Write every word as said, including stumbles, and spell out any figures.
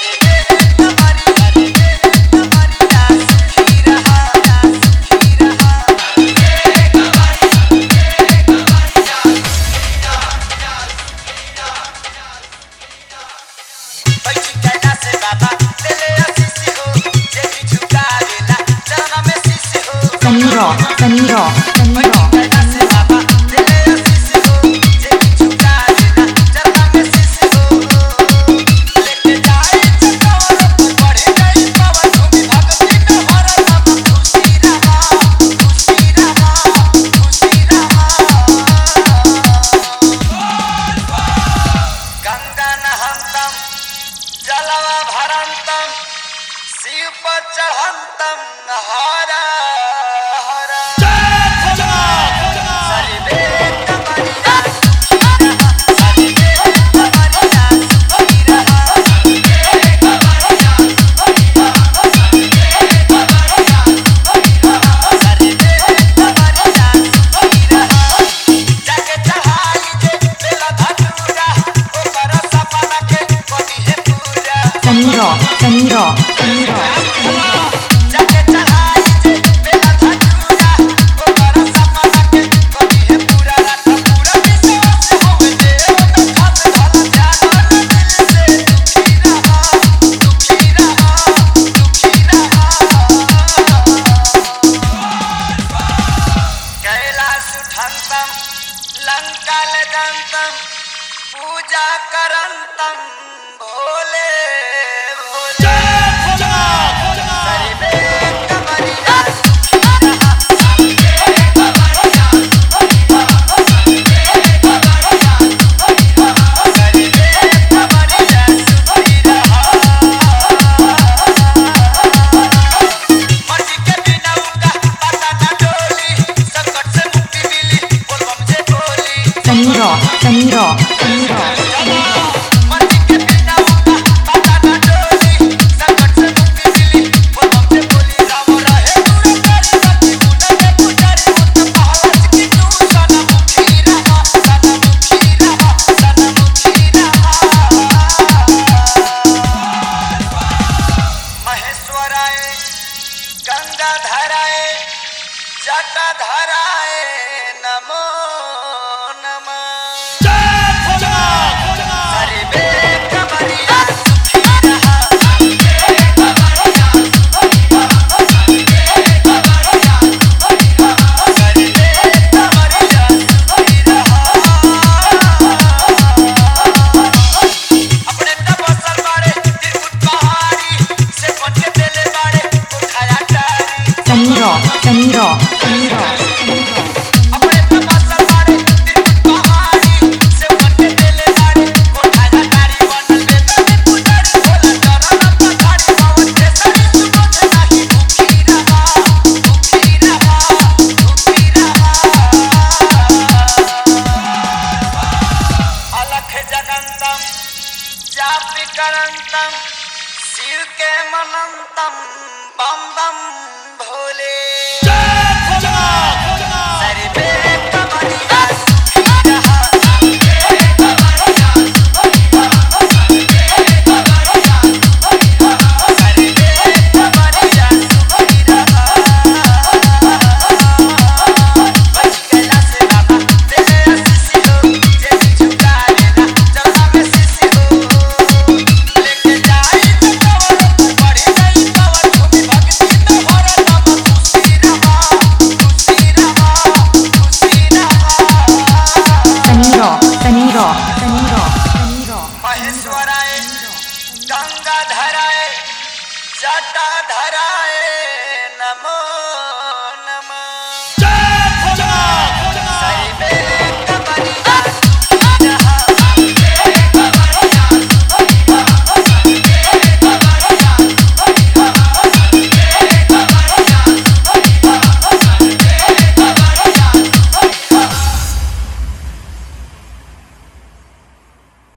Saniro, Saniro, Saniro. Saniro, Saniro, Saniro. पूजा करंतम Bhole Saniro, Saniro, Saniro. गंगाधराय जटाधराय नमो नमः। हरि बेट बरिया सुखी रहा। हरि बेट बरिया सुखी रहा। अपने तपस्या बारे त्रिकुट पहाड़ी से पहुंचे देले बारे उठाया टारी। Saniro, Saniro, Saniro. अपने तपस्या बारे त्रिकुट पहाड़ी से पहुंचे देले बारे उठाया टारी। बनल बेदने पुजारी भोला चरण पधारी। पवन के सरी सुबोध नहीं भूखी रहा। भूखी रहा, भूखी रहा। अलख जगंतम जापि करंतम शिव के मनंतम बम बम भोले। सरि बेट बरिया सुखी रहा। हरि बेट बरिया सुखी रहा। हरि बेट बरिया सुखी रहा। सरि बेट बरिया सुखी रहा। बच गया से बाबा तेरे आशीष हो। जे भी झुका लेना चरना में शीश हो। लेके जाई तो कवर बढ़ी गई कवर भूमि भक्ति में भरा तब खुशी रहा। खुशी रहा, खुशी रहा। Saniro, Saniro, Saniro, Saniro. महेश्वराय गंगाधराय जटाधराय नमो